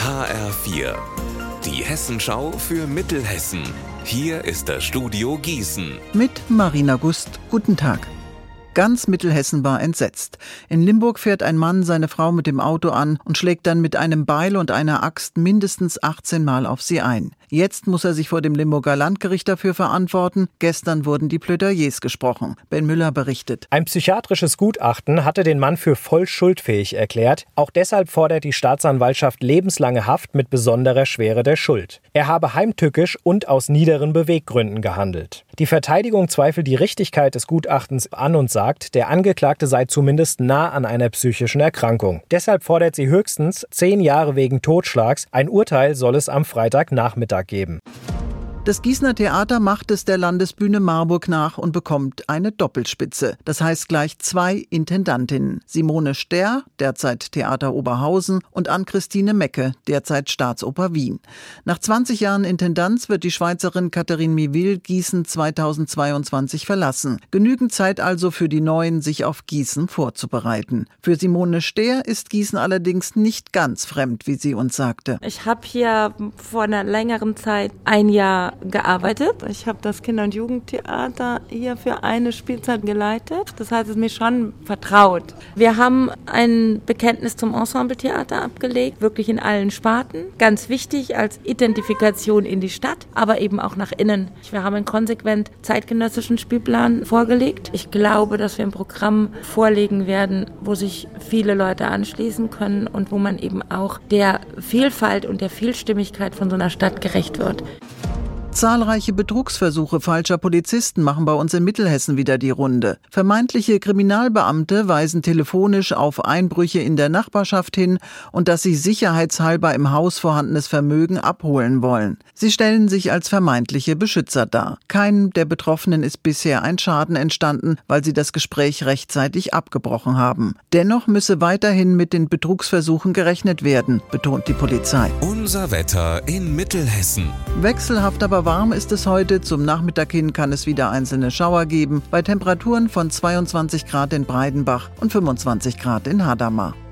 HR4, die Hessenschau für Mittelhessen. Hier ist das Studio Gießen. Mit Marina Gust, guten Tag. Ganz Mittelhessen war entsetzt. In Limburg fährt ein Mann seine Frau mit dem Auto an und schlägt dann mit einem Beil und einer Axt mindestens 18 Mal auf sie ein. Jetzt muss er sich vor dem Limburger Landgericht dafür verantworten. Gestern wurden die Plädoyers gesprochen. Ben Müller berichtet. Ein psychiatrisches Gutachten hatte den Mann für voll schuldfähig erklärt. Auch deshalb fordert die Staatsanwaltschaft lebenslange Haft mit besonderer Schwere der Schuld. Er habe heimtückisch und aus niederen Beweggründen gehandelt. Die Verteidigung zweifelt die Richtigkeit des Gutachtens an und sagt, der Angeklagte sei zumindest nah an einer psychischen Erkrankung. Deshalb fordert sie höchstens 10 Jahre wegen Totschlags. Ein Urteil soll es am Freitagnachmittag geben. Das Gießener Theater macht es der Landesbühne Marburg nach und bekommt eine Doppelspitze. Das heißt gleich 2 Intendantinnen. Simone Sterr, derzeit Theater Oberhausen, und Ann-Christine Mecke, derzeit Staatsoper Wien. Nach 20 Jahren Intendanz wird die Schweizerin Catherine Miville Gießen 2022 verlassen. Genügend Zeit also für die Neuen, sich auf Gießen vorzubereiten. Für Simone Sterr ist Gießen allerdings nicht ganz fremd, wie sie uns sagte. Ich habe hier vor einer längeren Zeit ein Jahr gearbeitet. Ich habe das Kinder- und Jugendtheater hier für eine Spielzeit geleitet. Das heißt, es ist mir schon vertraut. Wir haben ein Bekenntnis zum Ensembletheater abgelegt, wirklich in allen Sparten. Ganz wichtig als Identifikation in die Stadt, aber eben auch nach innen. Wir haben einen konsequent zeitgenössischen Spielplan vorgelegt. Ich glaube, dass wir ein Programm vorlegen werden, wo sich viele Leute anschließen können und wo man eben auch der Vielfalt und der Vielstimmigkeit von so einer Stadt gerecht wird. Zahlreiche Betrugsversuche falscher Polizisten machen bei uns in Mittelhessen wieder die Runde. Vermeintliche Kriminalbeamte weisen telefonisch auf Einbrüche in der Nachbarschaft hin und dass sie sicherheitshalber im Haus vorhandenes Vermögen abholen wollen. Sie stellen sich als vermeintliche Beschützer dar. Keinem der Betroffenen ist bisher ein Schaden entstanden, weil sie das Gespräch rechtzeitig abgebrochen haben. Dennoch müsse weiterhin mit den Betrugsversuchen gerechnet werden, betont die Polizei. Unser Wetter in Mittelhessen. Wechselhaft aber warm ist es heute. Zum Nachmittag hin kann es wieder einzelne Schauer geben, bei Temperaturen von 22 Grad in Breidenbach und 25 Grad in Hadamar.